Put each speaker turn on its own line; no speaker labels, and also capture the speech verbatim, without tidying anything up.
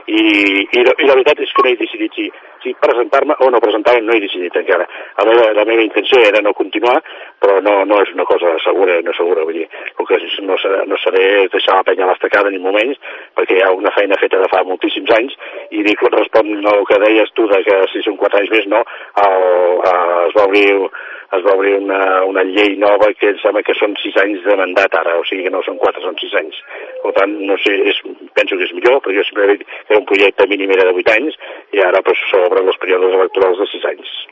i, i, la, i la veritat és que no he decidit si, si presentar-me o no presentar-me, no he decidit encara. La meva, la meva intenció era no continuar, però no, no és una cosa segura, no segura, vull dir, el que no seré, no seré és deixar la penya a l'estacada ni moments, perquè hi ha una feina feta de fa moltíssims anys, i dic, respon al que deies tu, de que si són quatre anys més, no, el, el, es va obrir, es va obrir una, una llei nova que em sembla que són sis anys de mandat ara, o sigui que no són quatre, són sis anys. Per tant, no sé, és, penso que és millor, perquè jo sempre he dit que un projecte mínim era de vuit anys, i ara pues, s'obren els períodes electorals de sis anys.